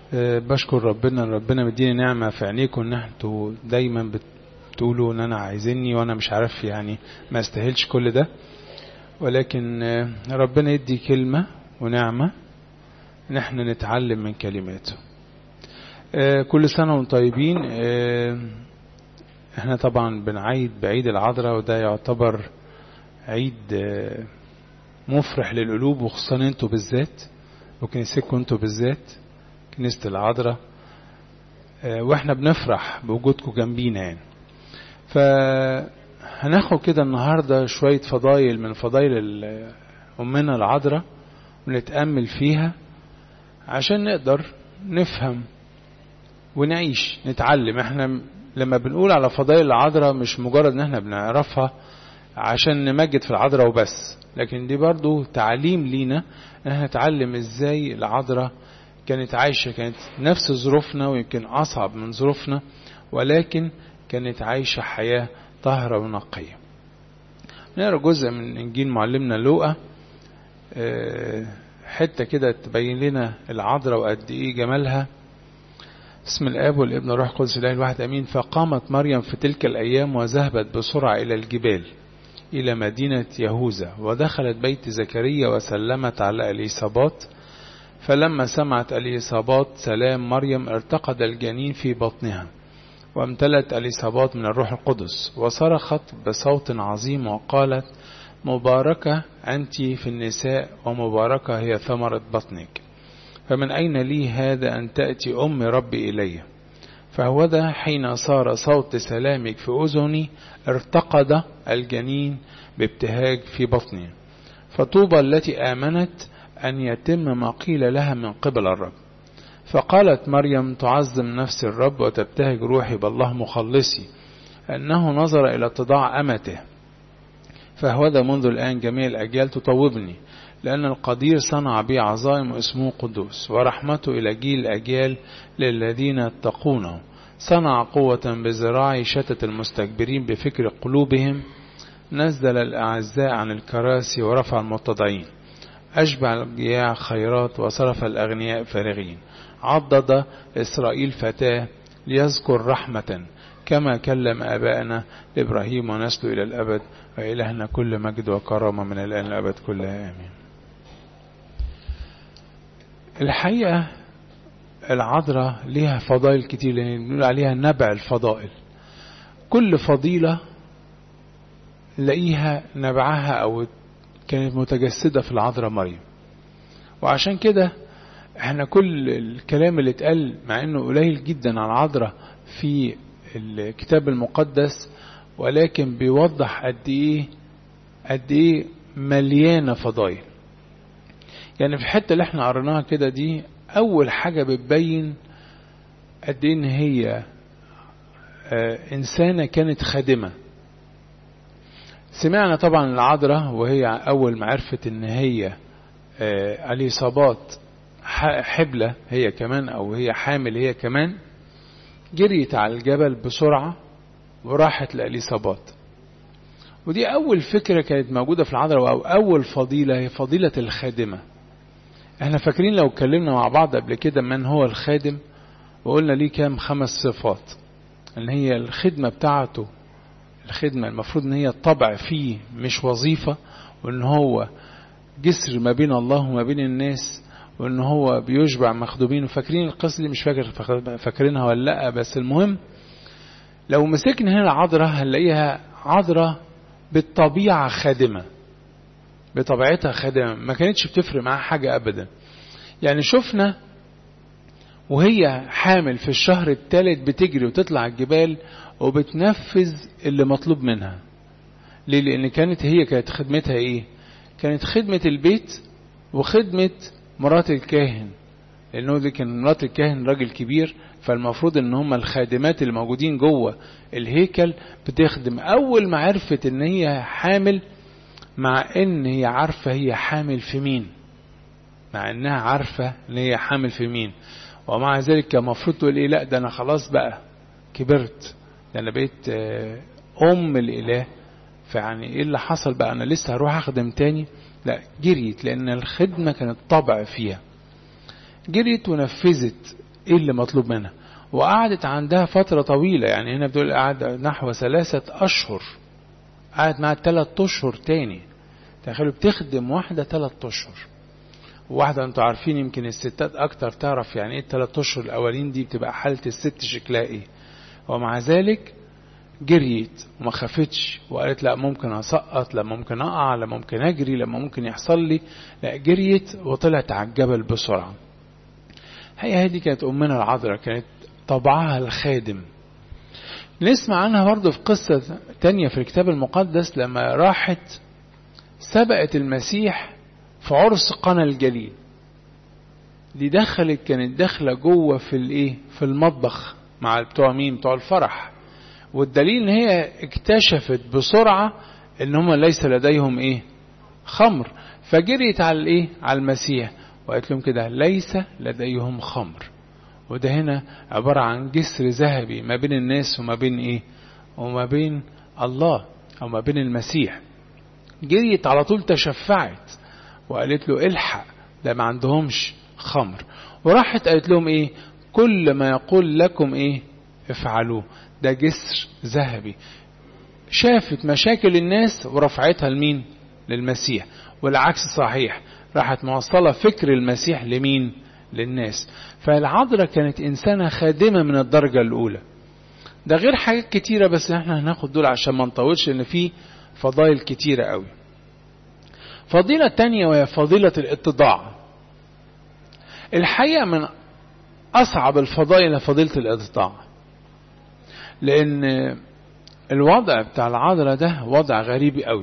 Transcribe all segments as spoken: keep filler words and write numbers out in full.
بشكر ربنا ربنا مديني نعمة في عينيكم ان انتوا دايما بتقولوا ان انا عايزيني وانا مش عارف يعني ما استاهلش كل ده، ولكن ربنا يدي كلمة ونعمة ان احنا نتعلم من كلماته. كل سنة وانتم طيبين. احنا طبعا بنعيد بعيد العذراء، وده يعتبر عيد مفرح للقلوب، وخصوصا انتوا بالذات وكنيستكم انتوا بالذات كنيسة العذراء، واحنا بنفرح بوجودكم جنبينا يعني. فهناخد كده النهاردة شوية فضايل من فضايل أمنا العذراء ونتأمل فيها عشان نقدر نفهم ونعيش نتعلم. احنا لما بنقول على فضايل العذراء مش مجرد ان احنا بنعرفها عشان نمجد في العذراء وبس، لكن دي برضو تعليم لينا ان احنا نتعلم ازاي العذراء كانت عايشة، كانت نفس ظروفنا ويمكن أصعب من ظروفنا، ولكن كانت عايشة حياة طاهرة ونقية. نقرأ جزء من إنجيل معلمنا لوقا، حتة كده تبين لنا العذراء وقد إيه جمالها. اسم الآب والابن والروح القدس الإله الواحد آمين. فقامت مريم في تلك الأيام وذهبت بسرعة إلى الجبال إلى مدينة يهوذا، ودخلت بيت زكريا وسلمت على إليصابات. فلما سمعت إليصابات سلام مريم ارتقد الجنين في بطنها، وامتلت إليصابات من الروح القدس، وصرخت بصوت عظيم وقالت: مباركة أنت في النساء، ومباركة هي ثمرة بطنك. فمن أين لي هذا أن تأتي أم ربي إلي؟ فهوذا حين صار صوت سلامك في أذني ارتقد الجنين بابتهاج في بطني. فطوبى التي آمنت أن يتم ما قيل لها من قبل الرب. فقالت مريم: تعظم نفس الرب وتبتهج روحي بالله مخلصي، أنه نظر إلى اتضاع أمته. فهوذا منذ الآن جميع الأجيال تطوبني، لأن القدير صنع بي عظائم واسمه قدوس، ورحمته إلى جيل الأجيال للذين اتقونه. صنع قوة بذراعي، شتت المستكبرين بفكر قلوبهم، نزل الأعزاء عن الكراسي ورفع المتضعين، أشبع الجياع خيرات وصرف الأغنياء فارغين. عضد إسرائيل فتاة ليذكر رحمة كما كلم آبائنا لإبراهيم ونسله إلى الأبد، وإلهنا كل مجد وكرامة من الآن الأبد كلها آمين. الحقيقة العذراء ليها فضائل كتير، لأن بنقول عليها نبع الفضائل. كل فضيلة نلاقيها نبعها أو كانت متجسدة في العذراء مريم. وعشان كده احنا كل الكلام اللي اتقال مع انه قليل جدا عن العذراء في الكتاب المقدس، ولكن بيوضح قد ايه قد ايه مليانه فضائل. يعني في الحته اللي احنا قريناها كده دي اول حاجه بتبين قد ايه ان هي اه انسانه كانت خادمه. سمعنا طبعا العذراء وهي أول ما عرفت إن هي إليصابات حبلة هي كمان، أو هي حامل هي كمان، جريت على الجبل بسرعة وراحت لإليصابات. ودي أول فكرة كانت موجودة في العذراء، أو أول فضيلة هي فضيلة الخادمة. احنا فاكرين لو اتكلمنا مع بعض قبل كده من هو الخادم، وقلنا ليه كام خمس صفات، إن هي الخدمة بتاعته. الخدمة المفروض ان هي الطبع فيه مش وظيفة، وان هو جسر ما بين الله وما بين الناس، وان هو بيشبع مخدومين. وفاكرين القصة دي؟ مش فاكر فاكرينها ولا لا، بس المهم لو مسكنا هنا العذراء هنلاقيها عذراء بالطبيعة خادمة، بطبيعتها خادمة، ما كانتش بتفرق معها حاجة ابدا. يعني شفنا وهي حامل في الشهر الثالث بتجري وتطلع الجبال وبتنفذ اللي مطلوب منها. ليه؟ لأن كانت هي كانت خدمتها إيه؟ كانت خدمة البيت وخدمة مرات الكاهن، لأنه دي كان مرات الكاهن راجل كبير، فالمفروض إن هم الخادمات اللي موجودين جوه الهيكل بتخدم. أول ما عرفت إن هي حامل، مع إن هي عارفة هي حامل في مين، مع إنها عارفة إن هي حامل في مين، ومع ذلك كان المفروض تقول إيه؟ لا ده أنا خلاص بقى كبرت، ده أنا بقيت أم الإله، فيعني إيه اللي حصل بقى؟ أنا لسه هروح أخدم تاني؟ لا، جريت، لأن الخدمة كانت طبع فيها. جريت ونفذت ايه اللي مطلوب منها. وقعدت عندها فترة طويلة، يعني هنا بتقول قعد نحو ثلاثة اشهر، قعدت معها ثلاثة اشهر تاني. تخيلوا بتخدم واحدة ثلاثة اشهر، واحدة انتوا عارفين يمكن الستات اكتر تعرف يعني ايه الثلاث اشهر الاولين دي بتبقى حالة الست شكلها ايه. ومع ذلك جريت وما خافتش وقالت لا ممكن اسقط، لا ممكن اقع، لا ممكن اجري، لا ممكن يحصل لي، لا جريت وطلعت على الجبل بسرعة. هي هذه كانت امنا العذراء، كانت طبعها الخادم. نسمع عنها برضه في قصة تانية في الكتاب المقدس لما راحت سبقت المسيح في عرس قنا الجليل. دي دخلت كانت داخله جوه في الايه في المطبخ مع بتوع مين بتوع الفرح، والدليل ان هي اكتشفت بسرعه ان هم ليس لديهم ايه خمر، فجريت على الايه على المسيح وقالت لهم كده ليس لديهم خمر. وده هنا عباره عن جسر ذهبي ما بين الناس وما بين ايه وما بين الله او ما بين المسيح. جريت على طول تشفعت وقالت له الحق ده ما عندهمش خمر، وراحت قالت لهم ايه كل ما يقول لكم ايه افعلوه. ده جسر ذهبي. شافت مشاكل الناس ورفعتها لمين للمسيح، والعكس صحيح، راحت موصلة فكر المسيح لمين للناس. فالعذراء كانت انسانة خادمة من الدرجة الاولى. ده غير حاجات كتيرة بس احنا هناخد دول عشان ما نطولش لان في فضائل كتيرة قوي. فضيلة تانية وهي فضيلة الاتضاع. الحقيقة من أصعب الفضائل فضيلة الاتضاع، لأن الوضع بتاع العذراء ده وضع غريب قوي.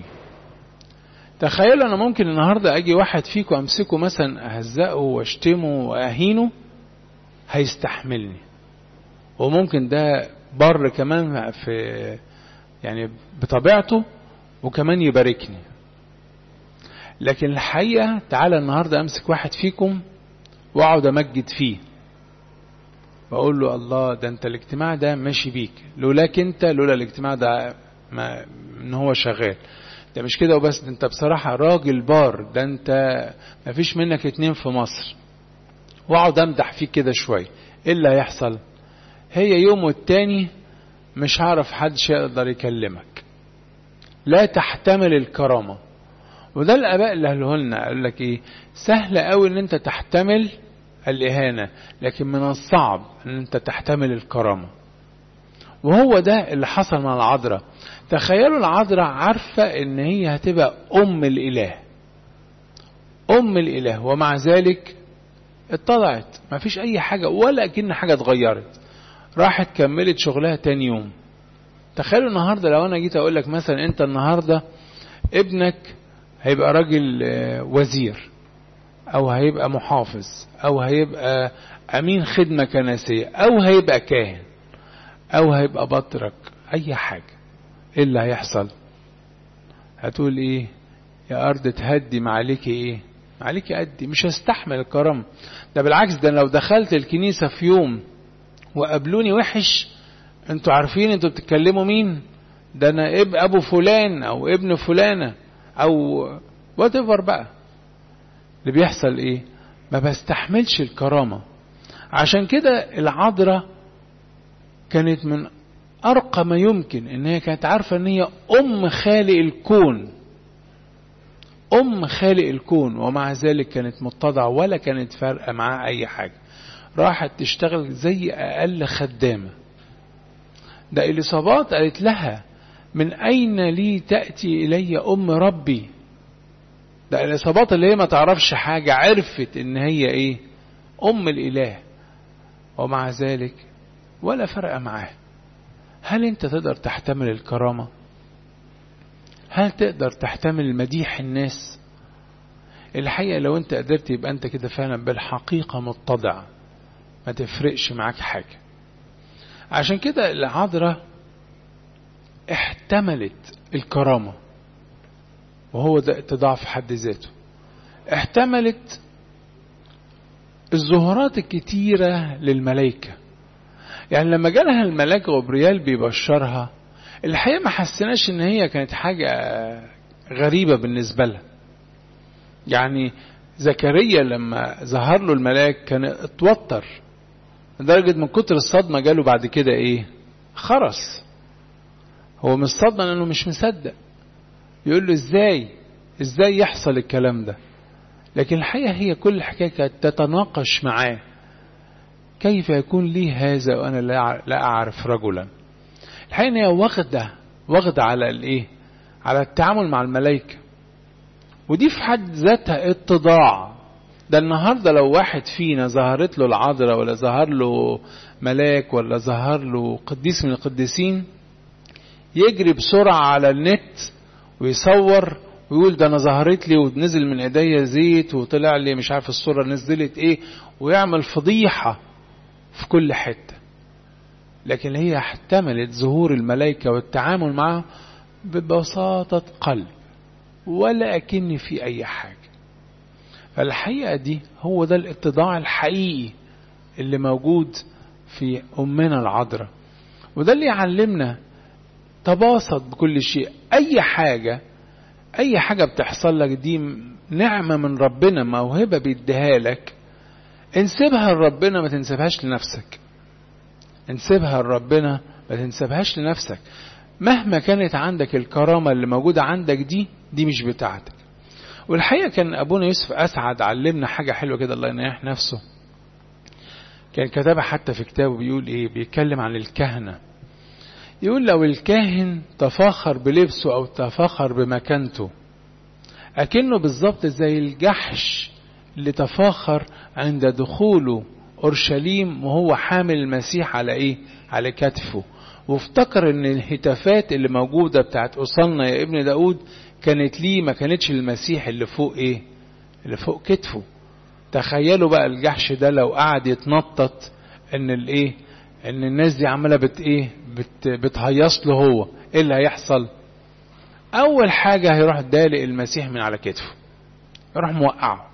تخيلوا أنا ممكن النهاردة أجي واحد فيكم أمسكه مثلا أهزقه واشتمه وأهينه هيستحملني، وممكن ده بر كمان في يعني بطبيعته وكمان يباركني. لكن الحقيقة تعالى النهاردة أمسك واحد فيكم واقعد أمجد فيه وأقول له الله ده أنت الاجتماع ده ماشي بيك، لولاك أنت لولا الاجتماع ده ما إن هو شغال. ده مش كده وبس، ده أنت بصراحة راجل بار، ده أنت ما فيش منك اتنين في مصر، واقعد أمدح فيك كده شوي. إيه اللي هيحصل؟ هي يوم والتاني مش هعرف حدش يقدر يكلمك، لا تحتمل الكرامة. وده الآباء اللي قالوا لنا قال لك ايه سهل قوي ان انت تحتمل الإهانة، لكن من الصعب ان انت تحتمل الكرامة. وهو ده اللي حصل مع العذراء. تخيلوا العذراء عارفة ان هي هتبقى ام الاله ام الاله ومع ذلك اتضعت، ما فيش اي حاجة ولا كأن حاجة اتغيرت، راحت كملت شغلها تاني يوم. تخيلوا النهاردة لو انا جيت اقول لك مثلا انت النهاردة ابنك هيبقى راجل وزير او هيبقى محافظ او هيبقى امين خدمة كنسية او هيبقى كاهن او هيبقى بطرك اي حاجة، ايه اللي هيحصل؟ هتقول ايه يا ارض تهدي معليكي ايه معليكي قدي، مش هستحمل الكرم. ده بالعكس، ده لو دخلت الكنيسة في يوم وقابلوني وحش انتوا عارفين انتوا بتتكلموا مين، ده انا اب ابو فلان او ابن فلانة او whatever بقى. اللي بيحصل ايه ما بستحملش الكرامة. عشان كده العذراء كانت من ارقى ما يمكن ان هي كانت عارفة ان هي ام خالق الكون ام خالق الكون ومع ذلك كانت متضعة ولا كانت فارقة معاها اي حاجة، راحت تشتغل زي اقل خدامة. ده اليصابات قالت لها من اين لي تأتي الي ام ربي. ده اليصابات اللي هي ما تعرفش حاجة عرفت ان هي ايه ام الاله ومع ذلك ولا فرق معاه. هل انت تقدر تحتمل الكرامة؟ هل تقدر تحتمل مديح الناس؟ الحقيقة لو انت قدرت يبقى انت كده فعلا بالحقيقة متضع، ما تفرقش معاك حاجة. عشان كده العذراء احتملت الكرامة، وهو ده اتضاع في حد ذاته. احتملت الظهورات الكتيرة للملائكة. يعني لما جالها الملاك غبريال بيبشرها الحقيقة ما حسناش ان هي كانت حاجة غريبة بالنسبة لها. يعني زكريا لما ظهر له الملاك كان اتوتر لدرجة من كتر الصدمة جاله بعد كده ايه؟ خرس. هو من الصدمة لانه مش مصدق، يقول له ازاي ازاي يحصل الكلام ده؟ لكن الحقيقة هي كل حكاية كانت تتناقش معاه، كيف يكون لي هذا وانا لا اعرف رجلا. الحقيقة ان هي واخدة واخدة على الايه؟ على التعامل مع الملائكة، ودي في حد ذاتها اتضاع. ده النهاردة لو واحد فينا ظهرت له العذراء ولا ظهر له ملاك ولا ظهر له قديس من القديسين، يجري بسرعة على النت ويصور ويقول ده انا ظهرت لي ونزل من ايديا زيت وطلع لي مش عارف الصورة نزلت ايه، ويعمل فضيحة في كل حتة. لكن هي احتملت ظهور الملائكة والتعامل معه ببساطة قلب ولا أكن في أي حاجة. فالحقيقة دي هو ده الاتضاع الحقيقي اللي موجود في أمنا العذراء، وده اللي يعلمنا تباسط بكل شيء. أي حاجة أي حاجة بتحصل لك دي نعمة من ربنا، موهبة بيديها لك، انسبها لربنا ما تنسبهاش لنفسك. انسبها لربنا ما تنسبهاش لنفسك. مهما كانت عندك الكرامة اللي موجودة عندك دي دي مش بتاعتك. والحقيقة كان أبونا يوسف أسعد علمنا حاجة حلوة كده، الله ينيح نفسه، كان كتبها حتى في كتابه، بيقول إيه؟ بيتكلم عن الكهنة. يقول لو الكاهن تفاخر بلبسه أو تفاخر بمكانته، أكنه بالظبط زي الجحش اللي تفاخر عند دخوله أورشليم وهو حامل المسيح على إيه؟ على كتفه، وافتكر ان الهتافات اللي موجودة بتاعت أصلنا يا ابن داود كانت ليه، ما كانتش المسيح اللي فوق ايه؟ اللي فوق كتفه. تخيلوا بقى الجحش ده لو قعد يتنطط ان الايه؟ ان الناس دي عمالة بت ايه؟ بت بتهيص له هو، ايه اللي هيحصل؟ اول حاجة هيروح دالق المسيح من على كتفه، يروح موقعه.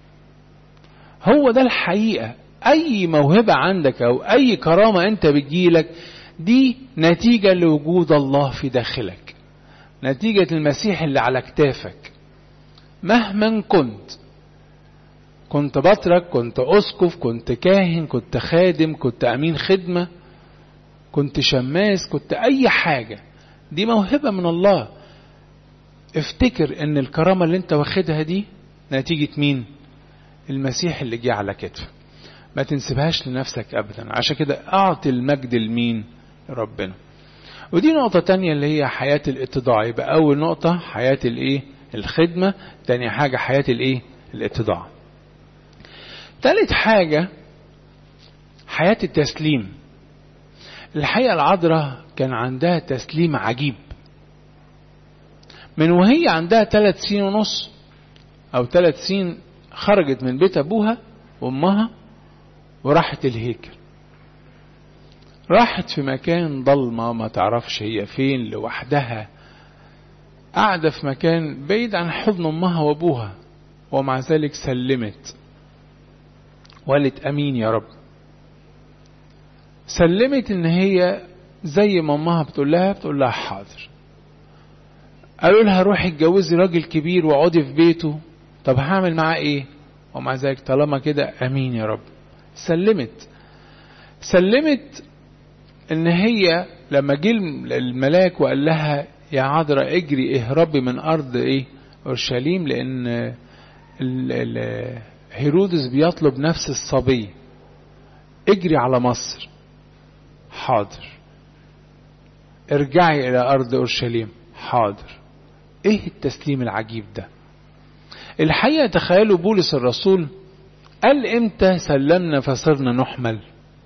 هو ده الحقيقة. اي موهبة عندك او اي كرامة انت بتجيلك دي نتيجة لوجود الله في داخلك، نتيجة المسيح اللي على كتافك. مهما كنت كنت بطرك، كنت أسقف، كنت كاهن، كنت خادم، كنت أمين خدمة، كنت شماس، كنت أي حاجة، دي موهبة من الله. افتكر ان الكرامة اللي انت واخدها دي نتيجة مين؟ المسيح اللي جه على كتفك. ما تنسبهاش لنفسك أبدا. عشان كده أعطي المجد لمين؟ ربنا. ودي نقطة تانية اللي هي حياة الاتضاع. يبقى أول نقطة حياة الإيه؟ الخدمة. تاني حاجة حياة الإيه؟ الاتضاع. تالت حاجة حياة التسليم. الحقيقة العذراء كان عندها تسليم عجيب. من وهي عندها ثلاث سنين ونص أو ثلاث سنين خرجت من بيت أبوها وأمها وراحت الهيكل. راحت في مكان ضلمة ما تعرفش هي فين، لوحدها، قاعدة في مكان بعيد عن حضن أمها وأبوها، ومع ذلك سلمت وقالت أمين يا رب. سلمت إن هي زي ما أمها بتقول لها بتقول لها حاضر. قالوا لها روحي اتجوزي راجل كبير وقعدي في بيته. طب هعمل معاه ايه؟ ومع ذلك طالما كده امين يا رب. سلمت سلمت ان هي لما جه الملاك وقال لها يا عذراء اجري اهربي من ارض ايه؟ اورشليم، لان ال ال هيرودس بيطلب نفس الصبي، اجري على مصر. حاضر. ارجعي الى ارض اورشليم. حاضر. ايه التسليم العجيب ده؟ الحقيقة تخيلوا بولس الرسول قال امتى سلمنا فصرنا نحمل؟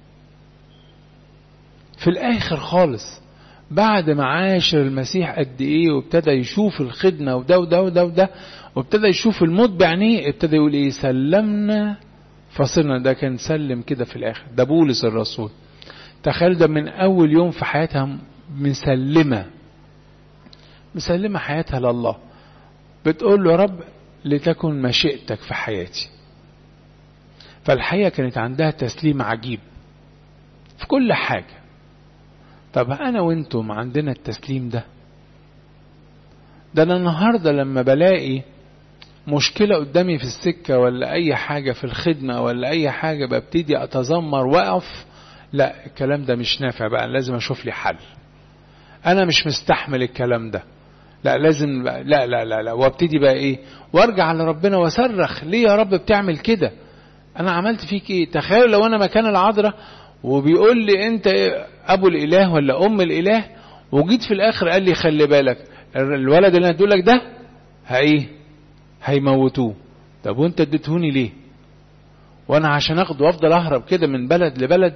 في الاخر خالص، بعد ما عاشر المسيح قد ايه وابتدى يشوف الخدمة وده وده وده وده وابتدى يشوف الموت بعينيه، ابتدى يقول ايه؟ سلمنا فصرنا. ده كان سلم كده في الاخر. ده بولس الرسول. تخيل ده من اول يوم في حياتها مسلمة مسلمة حياتها لله، بتقول له يا رب لتكن مشيئتك في حياتي. فالحقيقة كانت عندها تسليم عجيب في كل حاجة. طب أنا وإنتم عندنا التسليم ده؟ ده أنا النهاردة لما بلاقي مشكلة قدامي في السكة ولا أي حاجة في الخدمة ولا أي حاجة ببتدي أتذمر وأقف، لا الكلام ده مش نافع بقى، لازم أشوف لي حل. أنا مش مستحمل الكلام ده، لا لازم لا لا لا لا وابتدي بقى إيه، وارجع لربنا وصرخ ليه يا رب بتعمل كده؟ أنا عملت فيك إيه؟ تخيل لو أنا مكان العذراء وبيقول لي أنت أبو الإله ولا أم الإله، وجيت في الآخر قال لي خلي بالك الولد اللي أنا هدول لك ده هإيه؟ هيموتوه. طب وانت اديتهوني ليه؟ وانا عشان اخده وافضل اهرب كده من بلد لبلد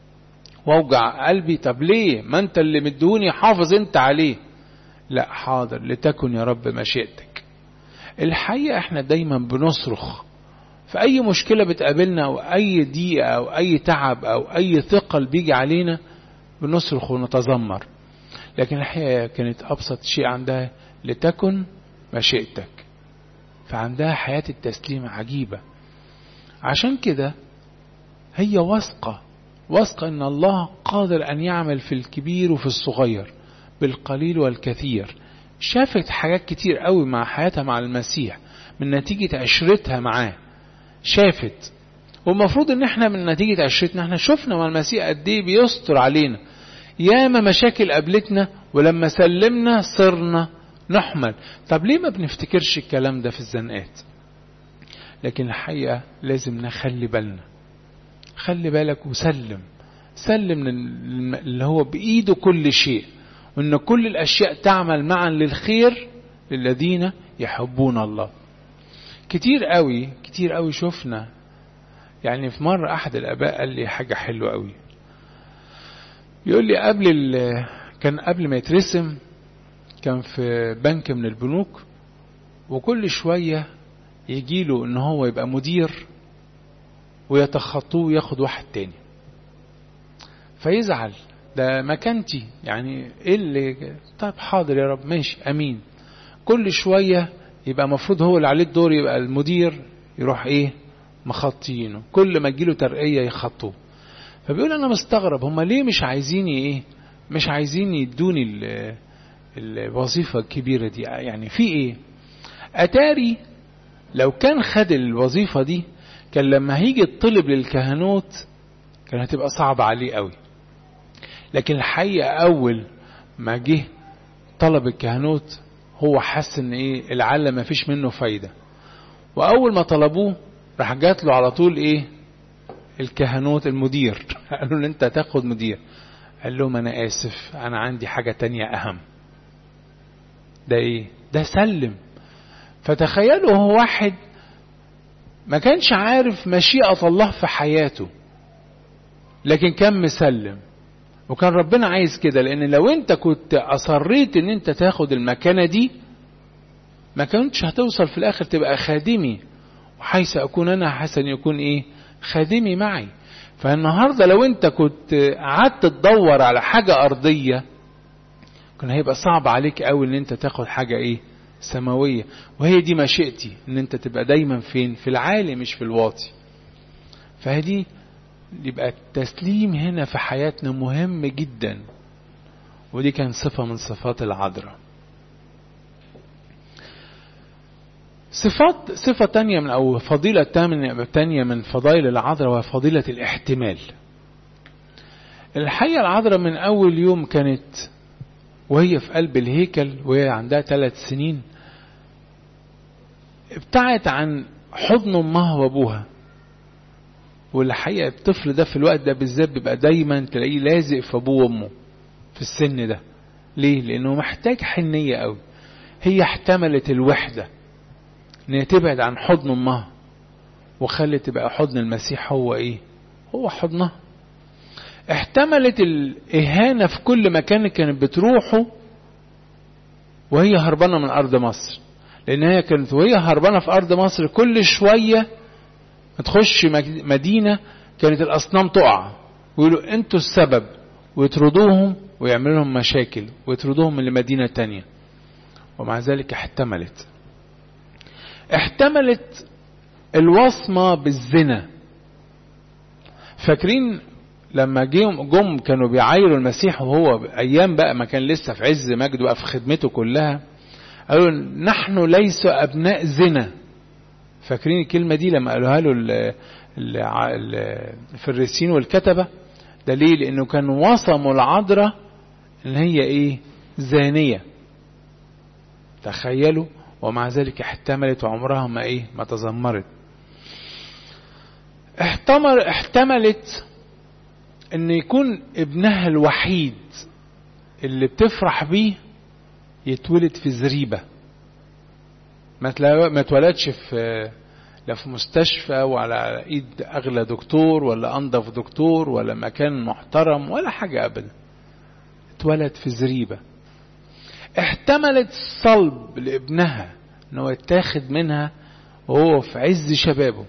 واوجع قلبي؟ طب ليه؟ ما انت اللي مدهوني، حافظ انت عليه. لا حاضر، لتكن يا رب مشيئتك. الحقيقة احنا دايما بنصرخ في اي مشكلة بتقابلنا او اي ضيقة او اي تعب او اي ثقل بيجي علينا، بنصرخ ونتذمر. لكن الحقيقة كانت ابسط شيء عندها لتكن مشيئتك، فعندها حياة التسليم عجيبة. عشان كده هي واثقة واثقة ان الله قادر ان يعمل في الكبير وفي الصغير، بالقليل والكثير. شافت حاجات كتير قوي مع حياتها مع المسيح من نتيجة عشرتها معاه، شافت. والمفروض ان احنا من نتيجة عشرتنا احنا شفنا مع المسيح قد ايه بيستر علينا. ياما مشاكل قابلتنا ولما سلمنا صرنا نحمل. طب ليه ما بنفتكرش الكلام ده في الزنقات؟ لكن الحقيقة لازم نخلي بالنا. خلي بالك وسلم، سلم اللي هو بإيده كل شيء، وإن كل الأشياء تعمل معا للخير للذين يحبون الله. كتير قوي كتير قوي شفنا. يعني في مرة أحد الآباء قال لي حاجة حلوة قوي، يقول لي قبل كان قبل ما يترسم كان في بنك من البنوك، وكل شوية يجيله ان هو يبقى مدير ويتخطوه وياخد واحد تاني، فيزعل، ده مكانتي يعني ايه اللي. طيب حاضر يا رب ماشي امين. كل شوية يبقى مفروض هو اللي عليه الدور يبقى المدير، يروح ايه مخطينه، كل ما تجيله ترقية يخطوه. فبيقول انا مستغرب هم ليه مش عايزيني ايه، مش عايزين يدوني الوظيفة الكبيرة دي، يعني في ايه؟ اتاري لو كان خد الوظيفة دي كان لما هيجي الطلب للكهنوت كان هتبقى صعبة عليه قوي. لكن الحقيقة اول ما جه طلب الكهنوت هو حس ان ايه العالم ما فيش منه فايدة، واول ما طلبوه راح جات له على طول ايه الكهنوت المدير قالوا له انت تاخد مدير. قال لهم انا اسف انا عندي حاجة تانية اهم. ده ايه؟ ده سلم. فتخيلوا هو واحد ما كانش عارف مشيئة الله في حياته، لكن كان مسلم. وكان ربنا عايز كده، لان لو انت كنت اصريت ان انت تاخد المكانة دي ما كنتش هتوصل في الاخر تبقى خادمي، وحيث اكون انا حسن يكون ايه خادمي معي. فالنهاردة لو انت كنت قعدت تدور على حاجة ارضية كان هيبقى صعب عليك قوي ان انت تاخد حاجة ايه سماوية. وهي دي مشيئتي، ان انت تبقى دايما فين في العالي مش في الواطي. فهدي يبقى التسليم هنا في حياتنا مهم جدا، ودي كان صفة من صفات العذراء. صفات صفة تانية من أو فضيلة تانية من فضائل العذراء وهي فضيلة الاحتمال. الحقيقة العذراء من أول يوم كانت وهي في قلب الهيكل وهي عندها ثلاث سنين ابتعدت عن حضن أمها وأبوها. والحقيقة الطفل ده في الوقت ده بالذات بيبقى دايما تلاقيه لازق في أبوه وأمه في السن ده. ليه؟ لأنه محتاج حنية قوي. هي احتملت الوحدة ان هي تبعد عن حضن امها وخلت تبقى حضن المسيح هو ايه هو حضنها. احتملت الاهانة في كل مكان كانت بتروحه وهي هربانة من ارض مصر، لان هي كانت وهي هربانة في ارض مصر كل شوية تخش مدينة كانت الاصنام تقع ويقولوا انتوا السبب، ويطردوهم ويعملوا لهم مشاكل ويطردوهم من لمدينة تانية. ومع ذلك احتملت احتملت الوصمة بالزنا. فاكرين لما جم جم كانوا بيعايروا المسيح وهو ايام بقى ما كان لسه في عز مجده بقى في خدمته كلها، قالوا نحن ليس ابناء زنا فاكرين الكلمة دي لما قالوها له الفريسيين والكتبة؟ ده ليه؟ لأنه كان وصموا العذراء إن هي إيه؟ زانية. تخيلوا، ومع ذلك احتملت وعمرها ما إيه؟ ما تذمرت. احتمل احتملت إن يكون ابنها الوحيد اللي بتفرح بيه يتولد في زريبة، ما اتولدش في لا في مستشفى ولا ايد اغلى دكتور ولا انضف دكتور ولا مكان محترم ولا حاجة ابدا، اتولد في زريبة. احتملت صلب لابنها انه يتاخد منها وهو في عز شبابه.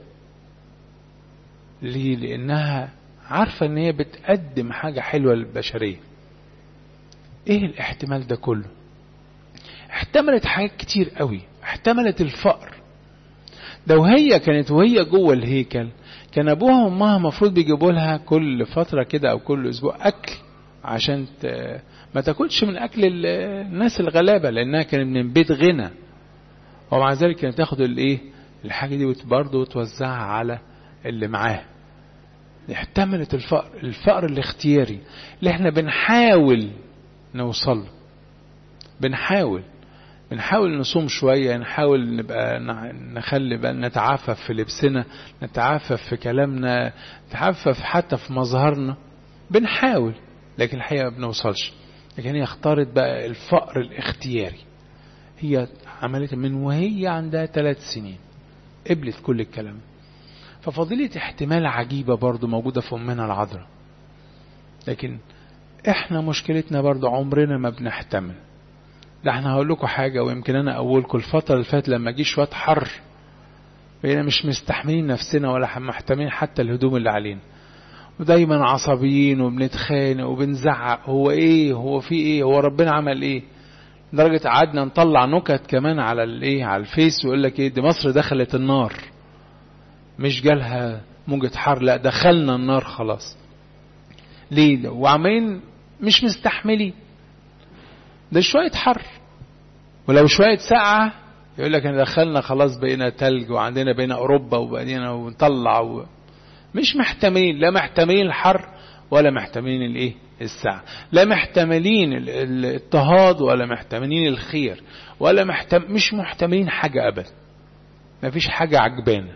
ليه؟ لانها عارفة ان هي بتقدم حاجة حلوة للبشرية. ايه الاحتمال ده كله؟ احتملت حاجات كتير قوي. احتملت الفقر ده، وهي كانت وهي جوه الهيكل كان ابوها وامها المفروض بيجيبوا لها كل فتره كده او كل اسبوع اكل عشان ما تاكلش من اكل الناس الغلابه، لانها كانت من بيت غنى، ومع ذلك كانت تاخد الايه الحاجه دي برضه وتوزعها على اللي معاه. احتملت الفقر، الفقر الاختياري اللي احنا بنحاول نوصل، بنحاول بنحاول نصوم شوية، نحاول نبقى نخلي بقى نتعافف في لبسنا، نتعافف في كلامنا، نتعافف حتى في مظهرنا، بنحاول، لكن الحقيقة ما بنوصلش. لكن هي اختارت بقى الفقر الاختياري. هي عملت من وهي عندها ثلاث سنين، قبلت كل الكلام. ففضيلة احتمال عجيبة برضو موجودة في أمنا العذراء. لكن احنا مشكلتنا برضو عمرنا ما بنحتمل. ده احنا هقول لكم حاجة، ويمكن انا اولكم الفترة اللي فاتت لما جه شوية حر بقينا مش مستحملين نفسنا ولا محتملين حتى الهدوم اللي علينا، ودايما عصبيين وبنتخانق وبنزعق. هو ايه؟ هو في ايه؟ هو ربنا عمل ايه؟ لدرجة قعدنا نطلع نكت كمان على الايه على الفيس ويقول لك ايه، دي مصر دخلت النار، مش جالها موجة حر، لا دخلنا النار خلاص. ليه ده؟ وعمالين مش مستحملين. ده شوية حر، ولو شوية ساعة يقول لك احنا دخلنا خلاص بقينا تلج وعندنا بقينا اوروبا وبقينا ونطلع و... مش محتملين، لا محتملين الحر ولا محتملين الايه الساعة، لا محتملين الاضطهاد ولا محتملين الخير، ولا محتم... مش محتملين حاجة ابدا. ما فيش حاجة عجبانة.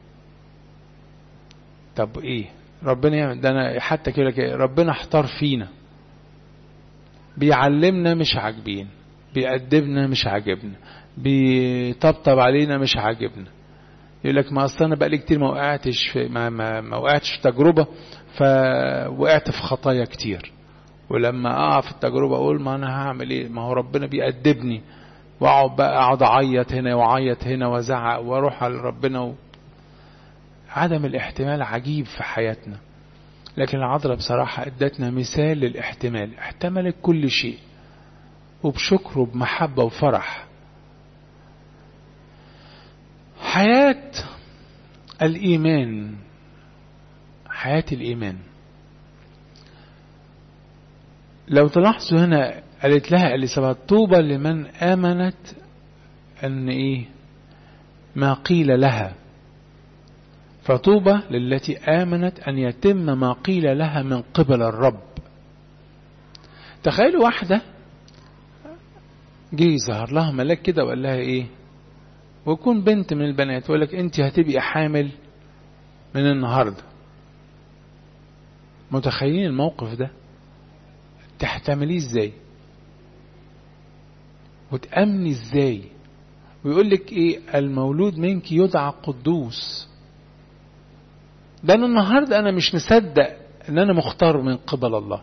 طب ايه ربنا يعمل ده؟ انا حتى كده ربنا احتار فينا، بيعلمنا مش عاجبين، بيأدبنا مش عاجبنا، بيطبطب علينا مش عاجبنا. يقول لك ما اصل انا بقالي كتير ما وقعتش في ما ما, ما وقعتش في تجربه، فوقعت في خطايا كتير، ولما اقع في التجربه اقول ما انا هعمل ايه؟ ما هو ربنا بيأدبني، واقعد بقى اقعد اعيط هنا واعيط هنا وازعق واروح على ربنا و... عدم الاحتمال عجيب في حياتنا. لكن العذراء بصراحة ادتنا مثال للاحتمال، احتملت كل شيء وبشكر وبمحبة وفرح. حياة الإيمان، حياة الإيمان لو تلاحظوا هنا قالت لها اليسابات طوبى لمن آمنت أن إيه ما قيل لها، فطوبى للتي آمنت أن يتم ما قيل لها من قبل الرب. تخيلوا واحدة جه ظهر لها ملاك كده وقال لها إيه، ويكون بنت من البنات وقال لك أنت هتبقي حامل من النهاردة. متخيلين الموقف ده؟ تحتمليه ازاي وتأمني ازاي؟ ويقول لك ايه، المولود منك يدعى قدوس. ده انا النهارده انا مش مصدق ان انا مختار من قبل الله،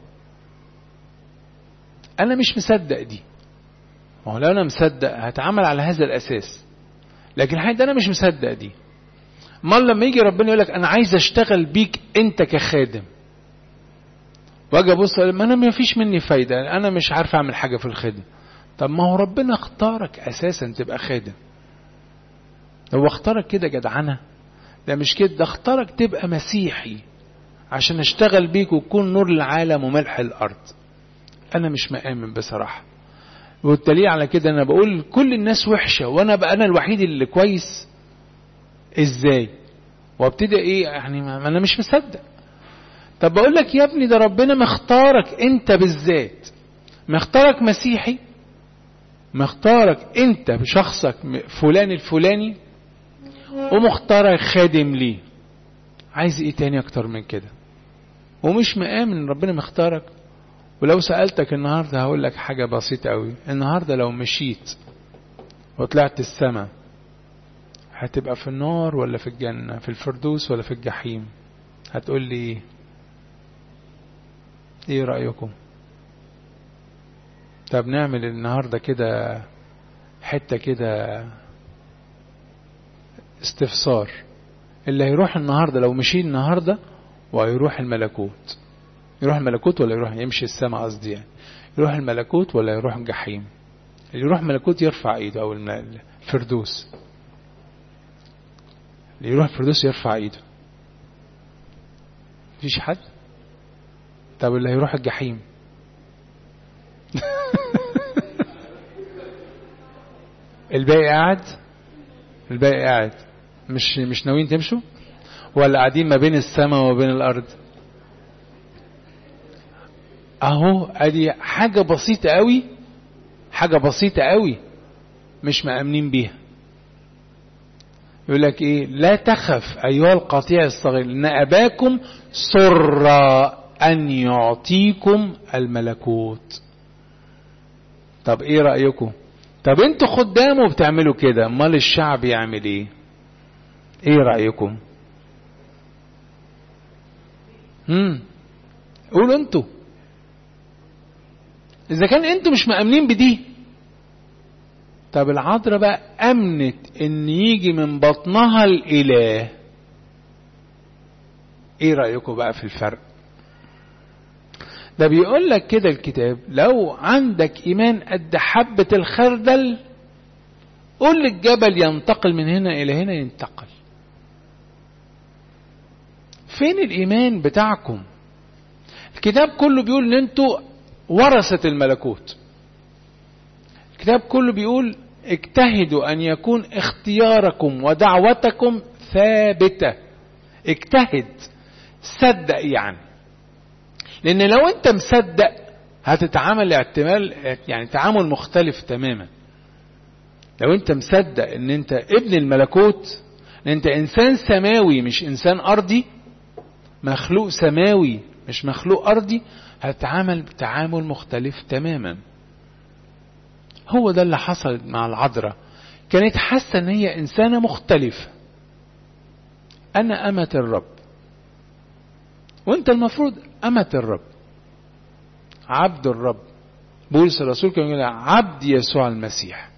انا مش مصدق دي. ما هو لو انا مصدق هتعامل على هذا الاساس، لكن الحقيقه انا مش مصدق دي. امال لما يجي ربنا يقول لك انا عايز اشتغل بيك انت كخادم، واجي ابص ما انا ما فيش مني فايده، انا مش عارف اعمل حاجه في الخدمه. طب ما هو ربنا اختارك اساسا تبقى خادم، هو اختارك كده جدعنه؟ ده مش كده، ده اختارك تبقى مسيحي عشان اشتغل بيك وتكون نور العالم وملح الارض. انا مش مآمن بصراحه، والدليل على كده انا بقول كل الناس وحشه وانا بقى انا الوحيد اللي كويس. ازاي؟ وابتدي ايه يعني ما انا مش مصدق. طب بقول لك يا ابني ده ربنا مختارك انت بالذات، مختارك مسيحي، مختارك انت بشخصك فلان الفلاني، ومختارك خادم ليه. عايز ايه تاني اكتر من كده؟ ومش مآمن ان ربنا مختارك. ولو سألتك النهاردة هقول لك حاجة بسيطة قوي. النهاردة لو مشيت وطلعت السماء هتبقى في النار ولا في الجنة، في الفردوس ولا في الجحيم؟ هتقول لي ايه؟ ايه رأيكم؟ طب نعمل النهاردة كده حتة كده استفسار. اللي هيروح النهاردة لو مشي النهاردة وهيروح الملكوت، يروح الملكوت ولا يروح يمشي السماء قصدي يعني، يروح الملكوت ولا يروح الجحيم؟ اللي يروح الملكوت يرفع ايده، او الفردوس. اللي يروح الفردوس يرفع ايده. مفيش حد؟ طب اللي هيروح الجحيم؟ الباقي قاعد؟ الباقي قاعد مش مش ناويين تمشوا، ولا قاعدين ما بين السماء وما بين الارض؟ اهو ادي حاجة بسيطة قوي، حاجة بسيطة قوي مش مأمنين بيها. يقول لك ايه؟ لا تخف ايها القطيع الصغير لان اباكم سر ان يعطيكم الملكوت. طب ايه رأيكم؟ طب انتوا خدامه بتعملوا كده، امال الشعب يعمل ايه؟ ايه رأيكم؟ هم قولوا انتوا. اذا كان انتوا مش مأمنين بدي، طب العذراء بقى امنت ان يجي من بطنها الاله. ايه رأيكم بقى في الفرق ده؟ بيقول لك كده الكتاب لو عندك ايمان قد حبة الخردل قول للجبل ينتقل من هنا الى هنا ينتقل. فين الايمان بتاعكم؟ الكتاب كله بيقول ان انتوا ورثة الملكوت. الكتاب كله بيقول اجتهدوا ان يكون اختياركم ودعوتكم ثابتة. اجتهد، صدق يعني. لان لو انت مصدق هتتعامل اعتمال يعني تعامل مختلف تماما. لو انت مصدق ان انت ابن الملكوت، ان انت انسان سماوي مش انسان ارضي، مخلوق سماوي مش مخلوق ارضي، هتتعامل بتعامل مختلف تماما. هو ده اللي حصل مع العذراء. كانت حاسة ان هي انسانة مختلفة. انا امة الرب، وانت المفروض امة الرب، عبد الرب. بولس الرسول كان يقول عبد يسوع المسيح.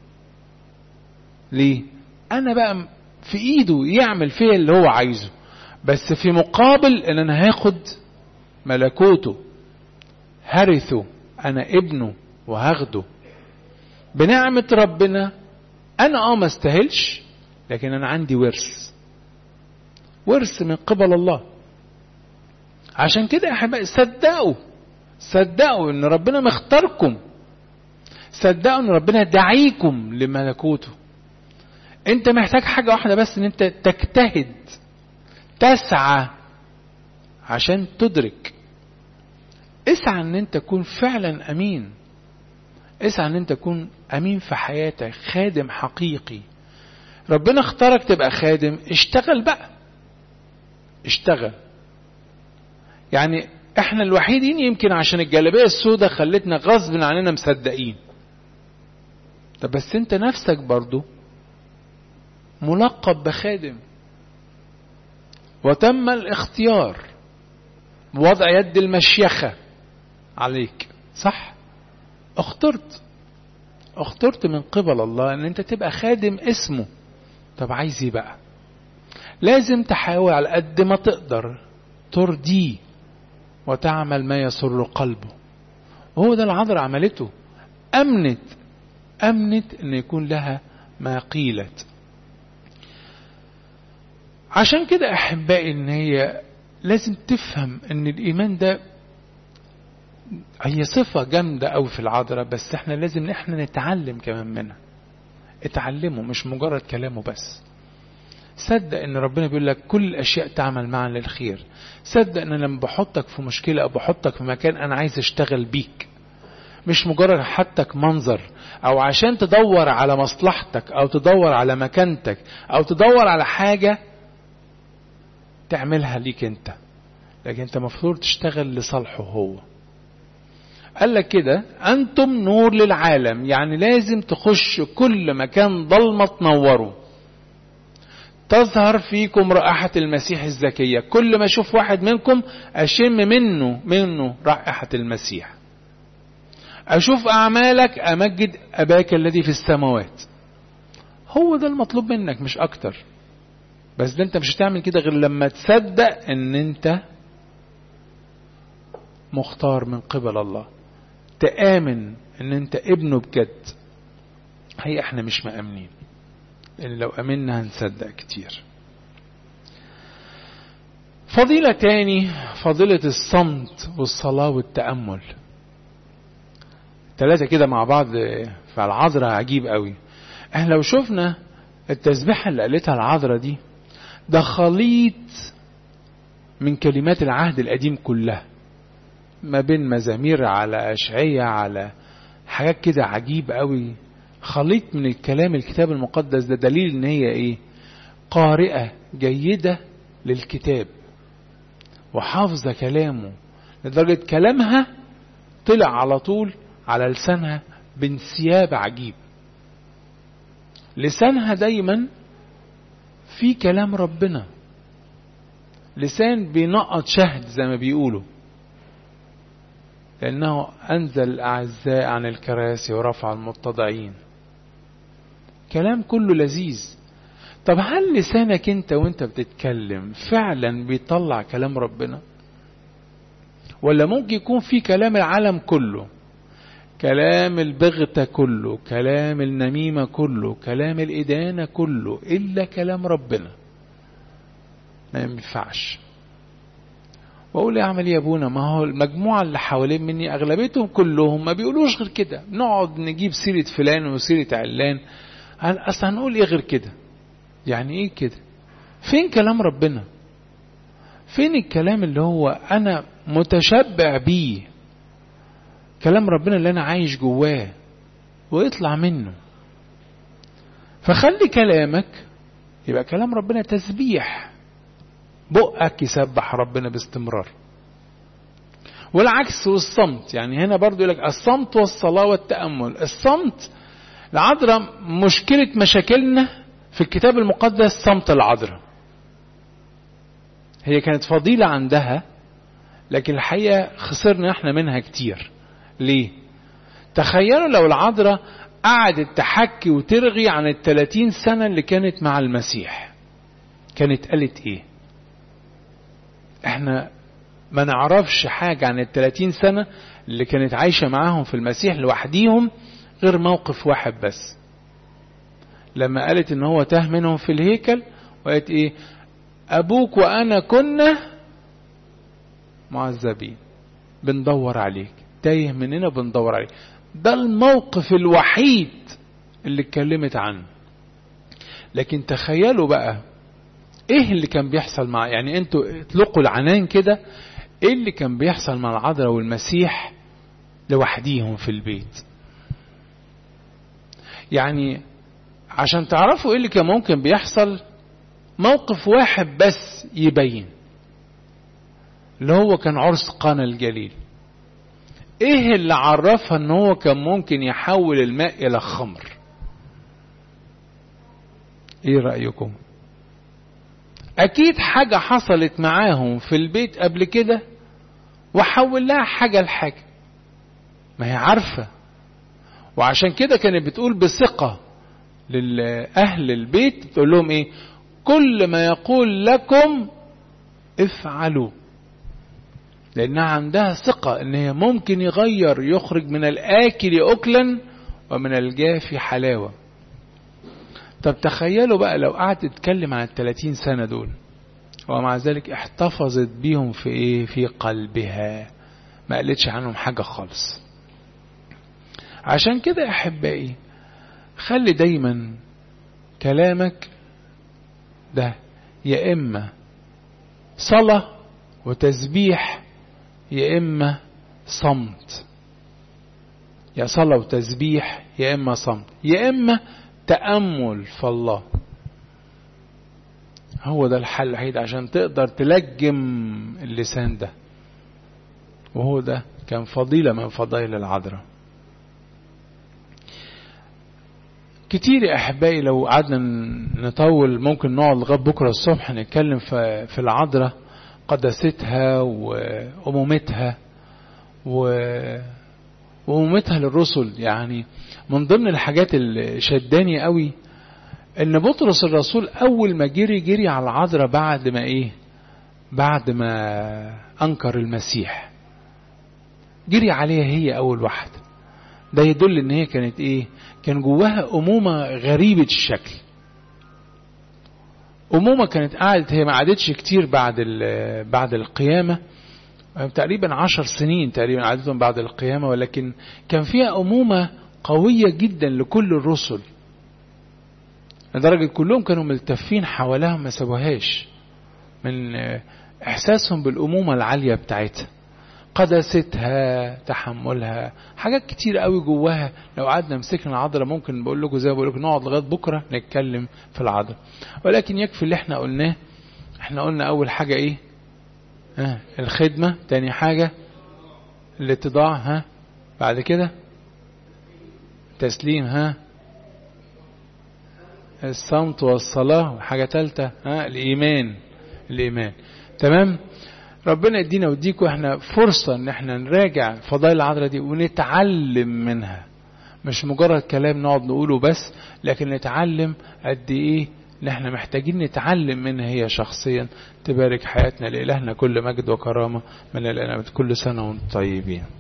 ليه؟ انا بقى في ايده يعمل فيا اللي هو عايزه، بس في مقابل ان انا هاخد ملكوته، هرثه، انا ابنه وهاخده بنعمة ربنا. انا اه ما استاهلش، لكن انا عندي ورث، ورث من قبل الله. عشان كده يا احبائي صدقوا، صدقوا ان ربنا مختاركم، صدقوا ان ربنا دعيكم لملكوته. انت محتاج حاجة واحدة بس، ان انت تجتهد، تسعى عشان تدرك. اسعى ان انت تكون فعلا امين، اسعى ان انت تكون امين في حياتك، خادم حقيقي. ربنا اختارك تبقى خادم، اشتغل بقى، اشتغل. يعني احنا الوحيدين يمكن عشان الجلابية السوداء خلتنا غصب عننا مصدقين. طب بس انت نفسك برضو ملقب بخادم، وتم الاختيار بوضع يد المشيخة عليك، صح؟ اخترت اخترت من قبل الله ان انت تبقى خادم اسمه. طب عايز ايه بقى؟ لازم تحاول على قد ما تقدر ترضيه وتعمل ما يسر قلبه. وهو ده العذراء عملته، امنت امنت ان يكون لها ما قيلت. عشان كده احبائي ان هي لازم تفهم ان الايمان ده هي صفة جامدة قوي في العذراء، بس احنا لازم احنا نتعلم كمان منها. اتعلموا، مش مجرد كلامه بس. صدق ان ربنا بيقول لك كل الاشياء تعمل معا للخير. صدق ان لما بحطك في مشكلة او بحطك في مكان انا عايز اشتغل بيك، مش مجرد حطك منظر او عشان تدور على مصلحتك او تدور على مكانتك او تدور على حاجة تعملها ليك انت، لكن انت مفروض تشتغل لصالحه هو. قال لك كده انتم نور للعالم، يعني لازم تخش كل مكان ضلمة تنوروا. تظهر فيكم رائحة المسيح الزكية، كل ما اشوف واحد منكم اشم منه منه رائحة المسيح. اشوف اعمالك امجد اباك الذي في السماوات. هو ده المطلوب منك مش اكتر. بس ده انت مش هتعمل كده غير لما تصدق ان انت مختار من قبل الله، تآمن ان انت ابنه بجد. هي احنا مش مآمنين، لان لو امنا هنصدق كتير. فضيلة تاني فضيلة الصمت والصلاة والتأمل. ثلاثة كده مع بعض في العذراء عجيب قوي. احنا لو شفنا التسبيحة اللي قالتها العذراء دي، ده خليط من كلمات العهد القديم كلها، ما بين مزامير على أشعية على حاجات كده عجيب قوي، خليط من الكلام الكتاب المقدس. ده دليل ان هي ايه؟ قارئة جيدة للكتاب وحافظة كلامه، لدرجة كلامها طلع على طول على لسانها بانسياب عجيب. لسانها دايما في كلام ربنا، لسان بينقط شهد زي ما بيقولوا، لأنه أنزل الأعزاء عن الكراسي ورفع المتضعين. كلام كله لذيذ. طب هل لسانك انت وانت بتتكلم فعلا بيطلع كلام ربنا؟ ولا ممكن يكون في كلام العالم كله، كلام البغتة كله، كلام النميمة كله، كلام الإدانة كله، إلا كلام ربنا؟ ما ينفعش. واقول لي اعمل ايه يا ابونا؟ ما هو المجموعه اللي حوالين مني اغلبيتهم كلهم ما بيقولوش غير كده. نقعد نجيب سيره فلان وسيره علان، اصل هنقول ايه غير كده؟ يعني ايه كده؟ فين كلام ربنا؟ فين الكلام اللي هو انا متشبع بيه؟ كلام ربنا اللي انا عايش جواه ويطلع منه. فخلي كلامك يبقى كلام ربنا تسبيح، بقك يسبح ربنا باستمرار. والعكس والصمت، يعني هنا برضو يقولك الصمت والصلاة والتأمل. الصمت العذراء مشكلة مشاكلنا في الكتاب المقدس صمت العذراء. هي كانت فضيلة عندها، لكن الحقيقة خسرنا احنا منها كتير. ليه؟ تخيلوا لو العذراء قعدت تحكي وترغي عن الثلاثين سنة اللي كانت مع المسيح، كانت قالت ايه؟ احنا ما نعرفش حاجة عن الثلاثين سنة اللي كانت عايشة معاهم في المسيح لوحديهم غير موقف واحد بس، لما قالت ان هو تاه منهم في الهيكل وقالت ايه؟ ابوك وانا كنا معذبين، بندور عليك، تايه مننا بندور عليك. ده الموقف الوحيد اللي اتكلمت عنه. لكن تخيلوا بقى ايه اللي كان بيحصل مع، يعني انتوا اطلقوا العنان كده، ايه اللي كان بيحصل مع العذراء والمسيح لوحديهم في البيت؟ يعني عشان تعرفوا ايه اللي كان ممكن بيحصل، موقف واحد بس يبين، اللي هو كان عرس قانا الجليل. ايه اللي عرفها ان هو كان ممكن يحول الماء الى خمر؟ ايه رأيكم؟ اكيد حاجة حصلت معاهم في البيت قبل كده وحول لها حاجة لحاجة، ما هي عارفة. وعشان كده كانت بتقول بثقة لأهل البيت، تقول لهم ايه؟ كل ما يقول لكم افعلوا، لأنها عندها ثقة ان هي ممكن يغير، يخرج من الآكل أكلا ومن الجافي حلاوة. طب تخيلوا بقى لو قعدت تتكلم عن الثلاثين سنة دول ومع ذلك احتفظت بيهم في ايه؟ في قلبها، ما قالتش عنهم حاجة خالص. عشان كده احبائي، خلي دايما كلامك ده يا إما صلاة وتسبيح يا إما صمت، يا صلاة وتسبيح يا إما صمت يا إما تأمل في الله. هو ده الحل الوحيد عشان تقدر تلجم اللسان ده، وهو ده كان فضيلة من فضائل العذراء. كتير يا أحبائي لو قعدنا نطول ممكن نقعد لغاية بكرة الصبح نتكلم في العذراء، قداستها وأمومتها وأمومتها للرسل. يعني من ضمن الحاجات اللي شداني قوي ان بطرس الرسول اول ما جري جري على العذراء بعد ما ايه بعد ما انكر المسيح، جري عليها هي اول واحدة. ده يدل ان هي كانت ايه كان جواها امومة غريبة الشكل. امومة كانت قعدت، هي ما قعدتش كتير بعد بعد القيامة، تقريبا عشر سنين تقريبا قعدتهم بعد القيامة، ولكن كان فيها امومة قوية جدا لكل الرسل، لدرجة كلهم كانوا ملتفين حواليها ما سابوهاش من احساسهم بالامومة العالية بتاعتها، قداستها، تحملها، حاجات كتير قوي جواها. لو قعدنا مسكنا العذراء ممكن بقول لكم زي ما بقول لكم نقعد لغايه بكره نتكلم في العذراء، ولكن يكفي اللي احنا قلناه. احنا قلنا اول حاجه ايه؟ ها الخدمه، تاني حاجه الاتضاع، ها بعد كده تسليم، ها الصمت والصلاه، وحاجه ثالثه ها الايمان. الايمان تمام. ربنا يدينا ويديكوا احنا فرصة ان احنا نراجع فضائل العذراء دي ونتعلم منها، مش مجرد كلام نقعد نقوله بس، لكن نتعلم قد ايه ان احنا محتاجين نتعلم منها هي شخصيا. تبارك حياتنا لإلهنا كل مجد وكرامة من الآن كل سنة وانتم طيبين.